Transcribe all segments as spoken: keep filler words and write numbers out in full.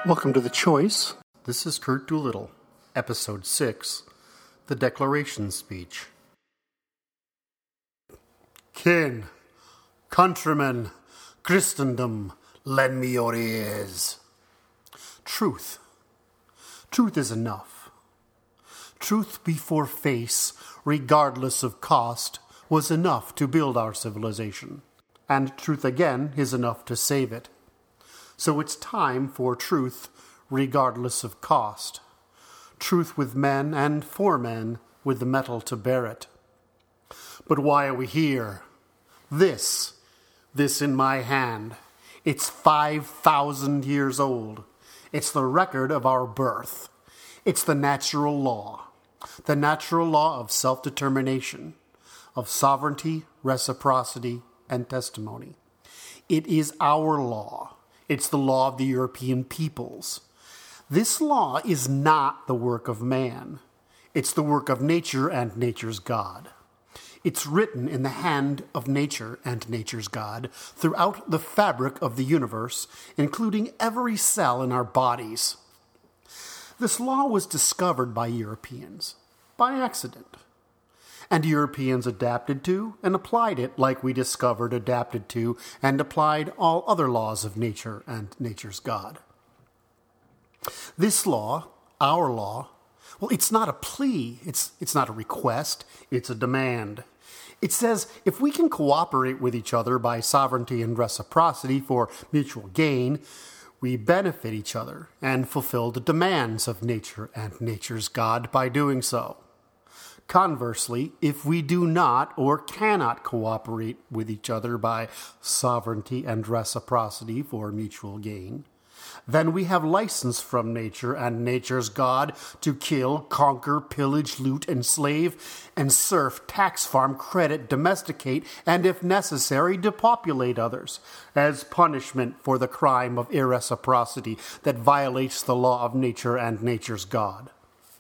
Welcome to The Choice. This is Kurt Doolittle, Episode six, The Declaration Speech. Kin, countrymen, Christendom, lend me your ears. Truth. Truth is enough. Truth before face, regardless of cost, was enough to build our civilization. And truth again is enough to save it. So it's time for truth, regardless of cost. Truth with men and for men, with the metal to bear it. But why are we here? This, this in my hand, it's five thousand years old. It's the record of our birth. It's the natural law. The natural law of self-determination, of sovereignty, reciprocity, and testimony. It is our law. It's the law of the European peoples. This law is not the work of man. It's the work of nature and nature's God. It's written in the hand of nature and nature's God throughout the fabric of the universe, including every cell in our bodies. This law was discovered by Europeans, by accident. And Europeans adapted to and applied it like we discovered, adapted to, and applied all other laws of nature and nature's God. This law, our law, well, it's not a plea, it's, it's not a request, it's a demand. It says if we can cooperate with each other by sovereignty and reciprocity for mutual gain, we benefit each other and fulfill the demands of nature and nature's God by doing so. Conversely, if we do not or cannot cooperate with each other by sovereignty and reciprocity for mutual gain, then we have license from nature and nature's God to kill, conquer, pillage, loot, enslave, and serf, tax, farm, credit, domesticate, and if necessary, depopulate others as punishment for the crime of irreciprocity that violates the law of nature and nature's God.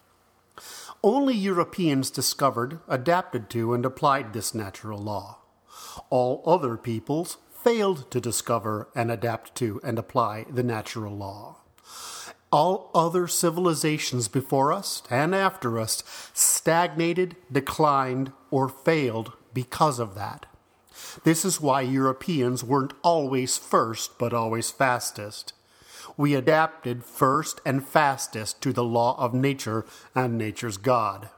Only Europeans discovered, adapted to, and applied this natural law. All other peoples failed to discover and adapt to and apply the natural law. All other civilizations before us and after us stagnated, declined, or failed because of that. This is why Europeans weren't always first, but always fastest. We adapted first and fastest to the law of nature and nature's God.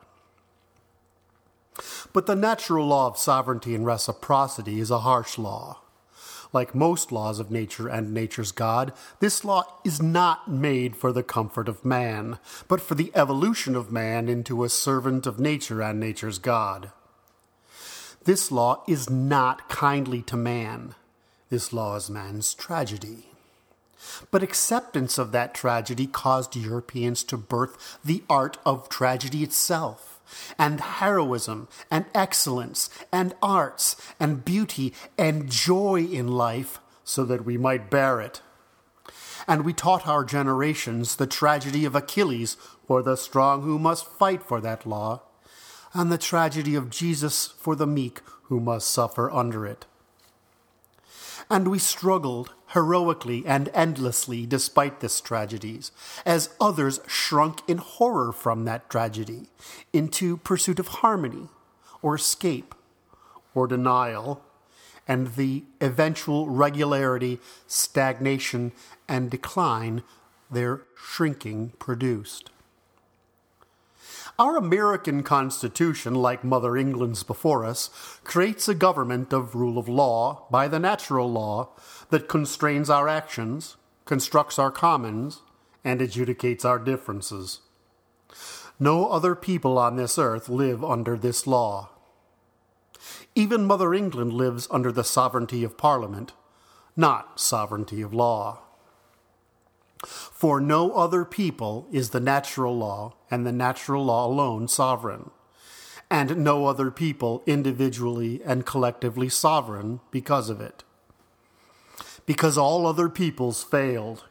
But the natural law of sovereignty and reciprocity is a harsh law. Like most laws of nature and nature's God, this law is not made for the comfort of man, but for the evolution of man into a servant of nature and nature's God. This law is not kindly to man. This law is man's tragedy. But acceptance of that tragedy caused Europeans to birth the art of tragedy itself, and heroism, and excellence, and arts, and beauty, and joy in life, so that we might bear it. And we taught our generations the tragedy of Achilles, for the strong who must fight for that law, and the tragedy of Jesus for the meek who must suffer under it. And we struggled heroically and endlessly despite this tragedies, as others shrunk in horror from that tragedy into pursuit of harmony, or escape, or denial, and the eventual regularity, stagnation, and decline their shrinking produced. Our American Constitution, like Mother England's before us, creates a government of rule of law by the natural law that constrains our actions, constructs our commons, and adjudicates our differences. No other people on this earth live under this law. Even Mother England lives under the sovereignty of Parliament, not sovereignty of law. For no other people is the natural law and the natural law alone sovereign, and no other people individually and collectively sovereign because of it. Because all other peoples failed,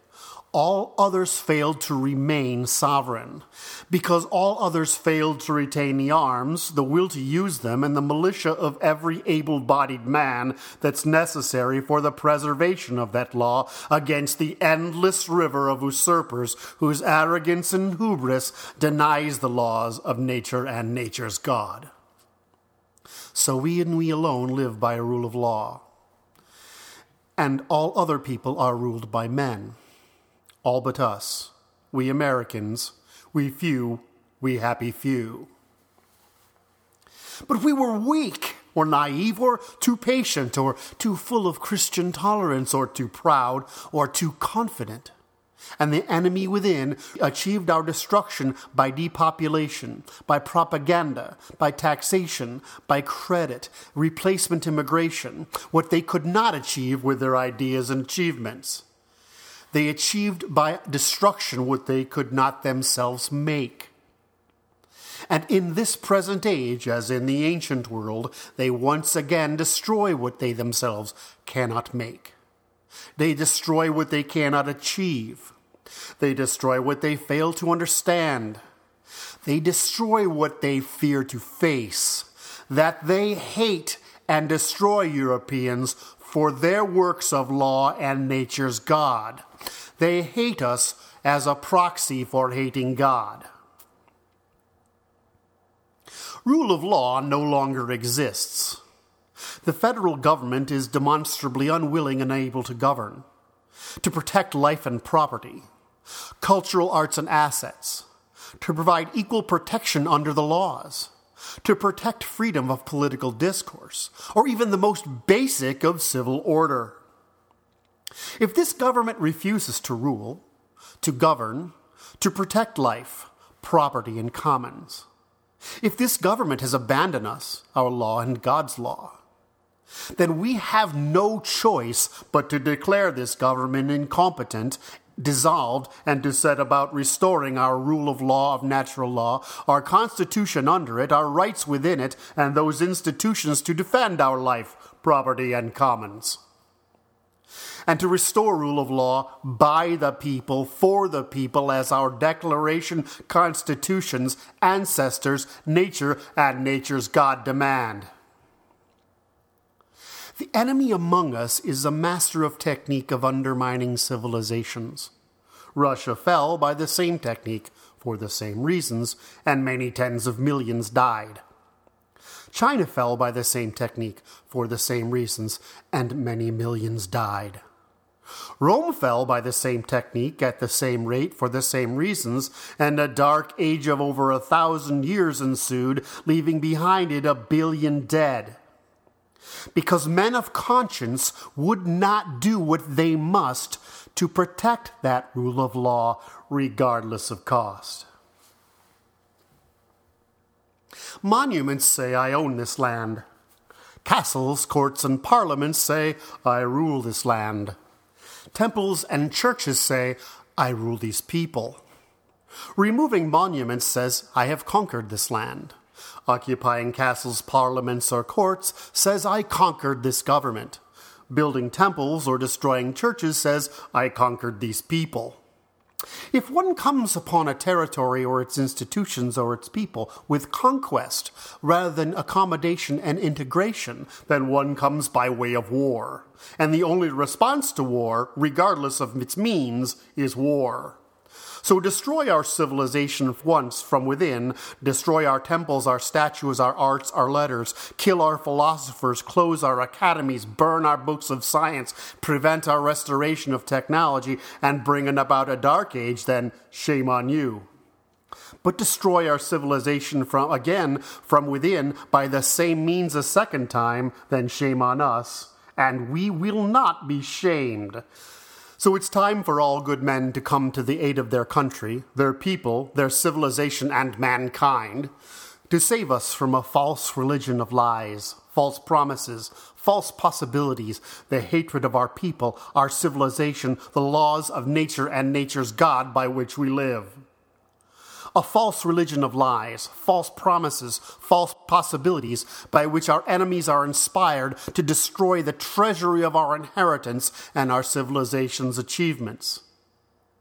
all others failed to remain sovereign. Because all others failed to retain the arms, the will to use them, and the militia of every able-bodied man that's necessary for the preservation of that law against the endless river of usurpers whose arrogance and hubris denies the laws of nature and nature's God. So we and we alone live by a rule of law, and all other people are ruled by men. All but us, we Americans, we few, we happy few. But we were weak, or naive, or too patient, or too full of Christian tolerance, or too proud, or too confident. And the enemy within achieved our destruction by depopulation, by propaganda, by taxation, by credit, replacement immigration, what they could not achieve with their ideas and achievements. They achieved by destruction what they could not themselves make. And in this present age, as in the ancient world, they once again destroy what they themselves cannot make. They destroy what they cannot achieve. They destroy what they fail to understand. They destroy what they fear to face. That they hate and destroy Europeans for their works of law and nature's God. They hate us as a proxy for hating God. Rule of law no longer exists. The federal government is demonstrably unwilling and unable to govern, to protect life and property, cultural arts and assets, to provide equal protection under the laws, to protect freedom of political discourse, or even the most basic of civil order. If this government refuses to rule, to govern, to protect life, property, and commons, if this government has abandoned us, our law and God's law, then we have no choice but to declare this government incompetent, dissolved, and to set about restoring our rule of law, of natural law, our constitution under it, our rights within it, and those institutions to defend our life, property, and commons. And to restore rule of law by the people, for the people, as our Declaration, constitutions, ancestors, nature, and nature's God demand. The enemy among us is a master of technique of undermining civilizations. Russia fell by the same technique for the same reasons, and many tens of millions died. China fell by the same technique for the same reasons, and many millions died. Rome fell by the same technique at the same rate for the same reasons, and a dark age of over a thousand years ensued, leaving behind it a billion dead. Because men of conscience would not do what they must to protect that rule of law, regardless of cost. Monuments say, I own this land. Castles, courts, and parliaments say, I rule this land. Temples and churches say, I rule these people. Removing monuments says, I have conquered this land. Occupying castles, parliaments, or courts says, I conquered this government. Building temples or destroying churches says, I conquered these people. If one comes upon a territory or its institutions or its people with conquest rather than accommodation and integration, then one comes by way of war. And the only response to war, regardless of its means, is war. So destroy our civilization once from within, destroy our temples, our statues, our arts, our letters, kill our philosophers, close our academies, burn our books of science, prevent our restoration of technology, and bring about a dark age, then shame on you. But destroy our civilization from again from within by the same means a second time, then shame on us, and we will not be shamed. So it's time for all good men to come to the aid of their country, their people, their civilization, and mankind, to save us from a false religion of lies, false promises, false possibilities, the hatred of our people, our civilization, the laws of nature and nature's God by which we live. A false religion of lies, false promises, false possibilities by which our enemies are inspired to destroy the treasury of our inheritance and our civilization's achievements.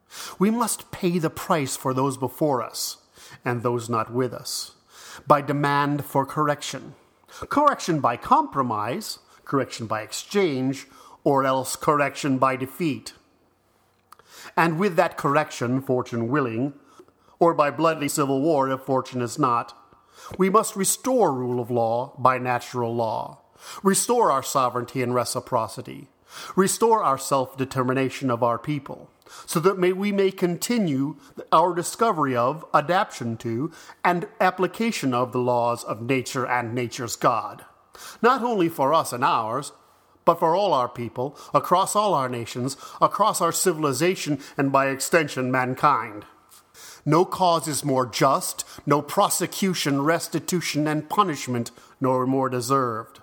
We must pay the price for those before us and those not with us by demand for correction. Correction by compromise, correction by exchange, or else correction by defeat. And with that correction, fortune willing, or by bloody civil war if fortune is not, we must restore rule of law by natural law, restore our sovereignty and reciprocity, restore our self-determination of our people, so that may we may continue our discovery of, adaptation to, and application of the laws of nature and nature's God, not only for us and ours, but for all our people, across all our nations, across our civilization, and by extension, mankind. No cause is more just, no prosecution, restitution, and punishment, nor more deserved.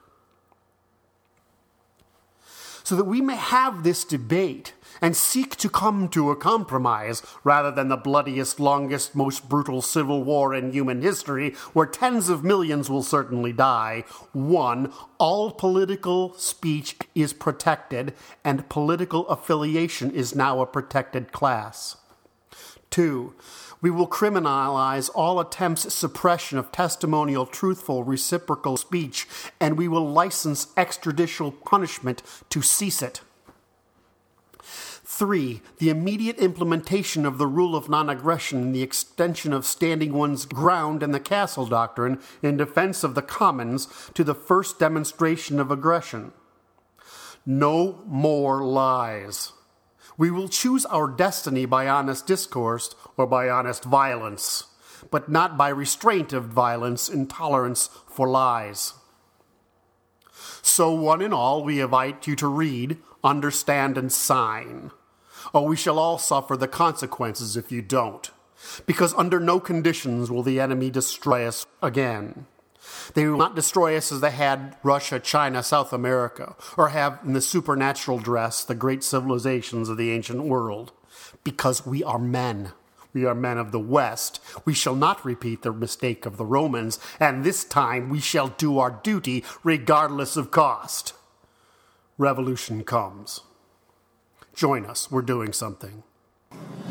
So that we may have this debate and seek to come to a compromise rather than the bloodiest, longest, most brutal civil war in human history, where tens of millions will certainly die. One, all political speech is protected, and political affiliation is now a protected class. Two, we will criminalize all attempts at suppression of testimonial, truthful, reciprocal speech, and we will license extrajudicial punishment to cease it. Three, the immediate implementation of the rule of non-aggression and the extension of standing one's ground and the castle doctrine in defense of the commons to the first demonstration of aggression. No more lies. We will choose our destiny by honest discourse or by honest violence, but not by restraint of violence, intolerance for lies. So one and all, we invite you to read, understand, and sign, or we shall all suffer the consequences if you don't, because under no conditions will the enemy destroy us again. They will not destroy us as they had Russia, China, South America, or have in the supernatural dress the great civilizations of the ancient world, because we are men. We are men of the West. We shall not repeat the mistake of the Romans, and this time we shall do our duty regardless of cost. Revolution comes. Join us. We're doing something.